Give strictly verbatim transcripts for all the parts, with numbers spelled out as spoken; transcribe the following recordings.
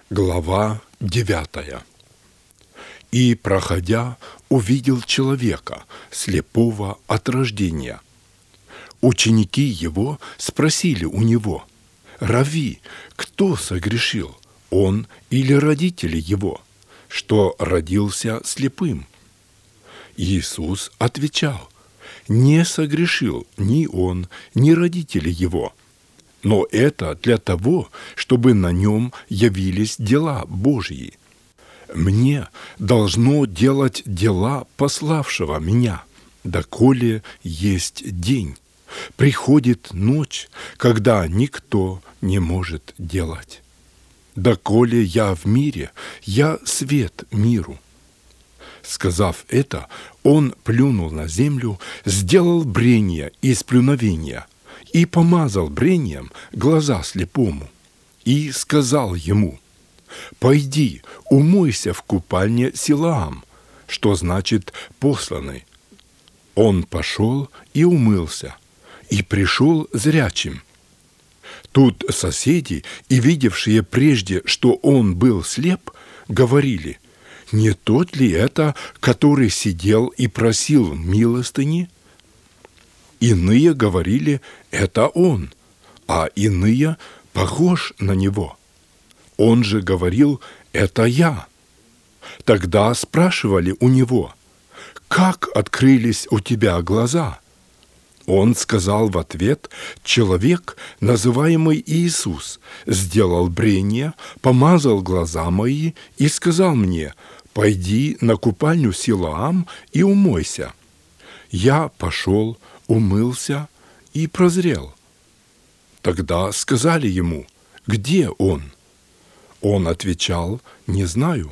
Глава девятая. «И, проходя, увидел человека, слепого от рождения. Ученики его спросили у него: „Рави, кто согрешил, он или родители его, что родился слепым?“ Иисус отвечал: „Не согрешил ни он, ни родители его, но это для того, чтобы на нем явились дела Божьи. Мне должно делать дела пославшего меня, доколе есть день. Приходит ночь, когда никто не может делать. Доколе я в мире, я свет миру“. Сказав это, он плюнул на землю, сделал брение из плюновения и помазал брением глаза слепому, и сказал ему: „Пойди, умойся в купальне Силоам“, что значит «посланный». Он пошел и умылся, и пришел зрячим. Тут соседи, и видевшие прежде, что он был слеп, говорили: „Не тот ли это, который сидел и просил милостыни?“ Иные говорили: „Это он“, а иные: „Похож на него“. Он же говорил: „Это я“. Тогда спрашивали у него: „Как открылись у тебя глаза?“ Он сказал в ответ: „Человек, называемый Иисус, сделал брение, помазал глаза мои и сказал мне: „Пойди на купальню Силоам и умойся“. Я пошел, умылся и прозрел“. Тогда сказали ему: „Где он?“ Он отвечал: „Не знаю“.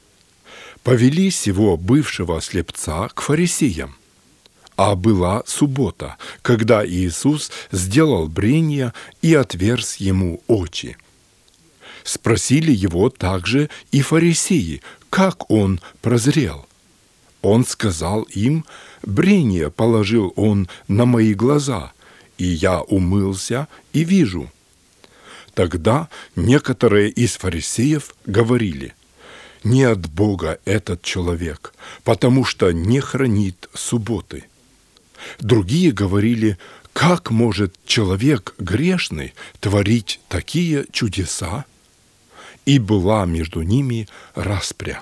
Повели сего бывшего слепца к фарисеям. А была суббота, когда Иисус сделал брение и отверз ему очи. Спросили его также и фарисеи, как он прозрел. Он сказал им: „Брение положил он на мои глаза, и я умылся и вижу“. Тогда некоторые из фарисеев говорили: „Не от Бога этот человек, потому что не хранит субботы“. Другие говорили: „Как может человек грешный творить такие чудеса?“ И была между ними распря.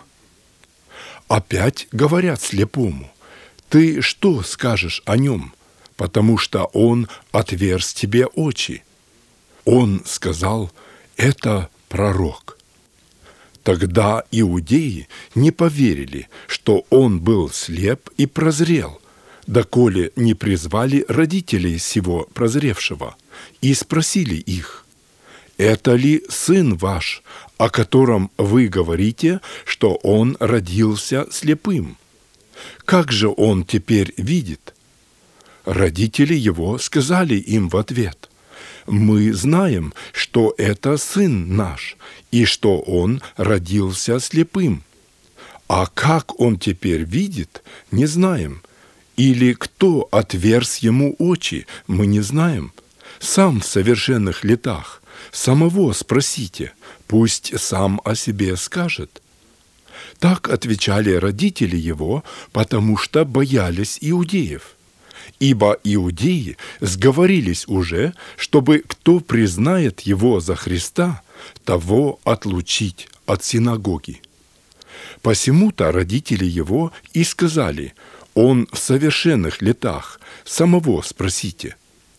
Опять говорят слепому: „Ты что скажешь о нем? Потому что он отверз тебе очи“. Он сказал: „Это пророк“. Тогда иудеи не поверили, что он был слеп и прозрел, доколе не призвали родителей сего прозревшего и спросили их: „Это ли сын ваш, о котором вы говорите, что он родился слепым? Как же он теперь видит?“ Родители его сказали им в ответ: „Мы знаем, что это сын наш, и что он родился слепым. А как он теперь видит, не знаем. Или кто отверз ему очи, мы не знаем. Сам в совершенных летах. Самого спросите, пусть сам о себе скажет“. Так отвечали родители его, потому что боялись иудеев. Ибо иудеи сговорились уже, чтобы кто признает его за Христа, того отлучить от синагоги. Посему-то родители его и сказали: „Он в совершенных летах, самого спросите“.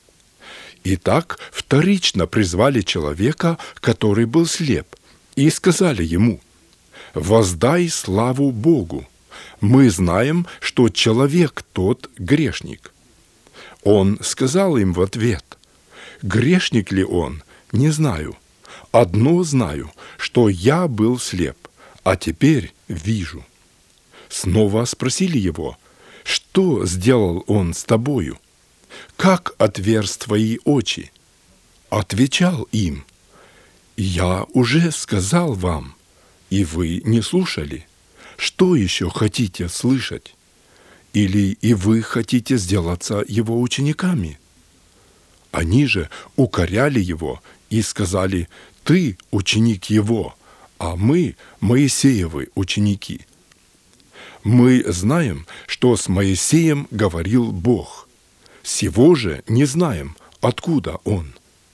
Итак, вторично призвали человека, который был слеп, и сказали ему: „Воздай славу Богу. Мы знаем, что человек тот грешник“. Он сказал им в ответ: „Грешник ли он, не знаю. Одно знаю, что я был слеп, а теперь вижу“. Снова спросили его: „Что сделал он с тобою? Как отверз твои очи?“ Отвечал им: „Я уже сказал вам, и вы не слушали. Что еще хотите слышать? Или и вы хотите сделаться его учениками?“ Они же укоряли его и сказали: „Ты ученик его, а мы Моисеевы ученики. Мы знаем, что с Моисеем говорил Бог. Сего же не знаем, откуда он».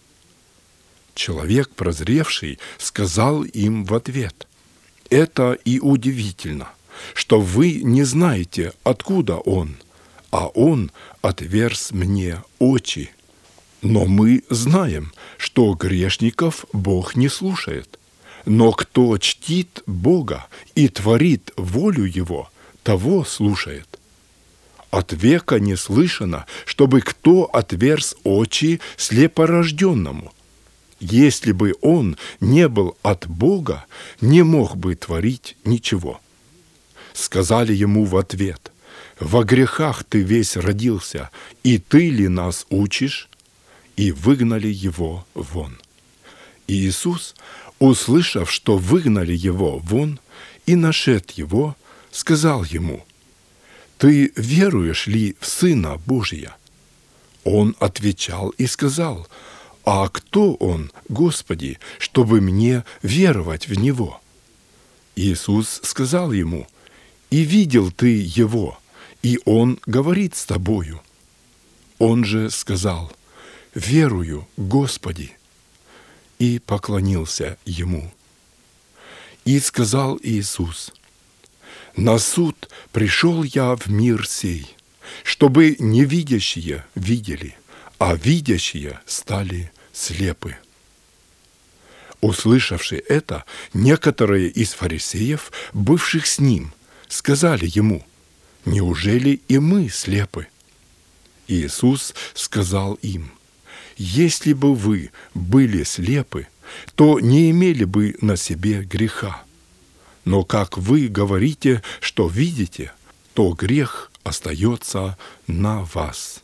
Человек, прозревший, сказал им в ответ: «Это и удивительно, что вы не знаете, откуда он, а он отверз мне очи. Но мы знаем, что грешников Бог не слушает. Но кто чтит Бога и творит волю Его, того слушает. От века не слышано, чтобы кто отверз очи слепорожденному. Если бы он не был от Бога, не мог бы творить ничего». Сказали ему в ответ: «Во грехах ты весь родился, и ты ли нас учишь?» И выгнали его вон. И Иисус, услышав, что выгнали его вон, и нашед его, сказал ему: «Ты веруешь ли в Сына Божия?» Он отвечал и сказал: «А кто он, Господи, чтобы мне веровать в Него?» Иисус сказал ему: «И видел ты его, и он говорит с тобою». Он же сказал: «Верую, Господи», и поклонился ему. И сказал Иисус: «На суд пришел я в мир сей, чтобы невидящие видели, а видящие стали слепы». Услышавши это, некоторые из фарисеев, бывших с ним, сказали ему: «Неужели и мы слепы?» Иисус сказал им: «Если бы вы были слепы, то не имели бы на себе греха. Но как вы говорите, что видите, то грех остается на вас».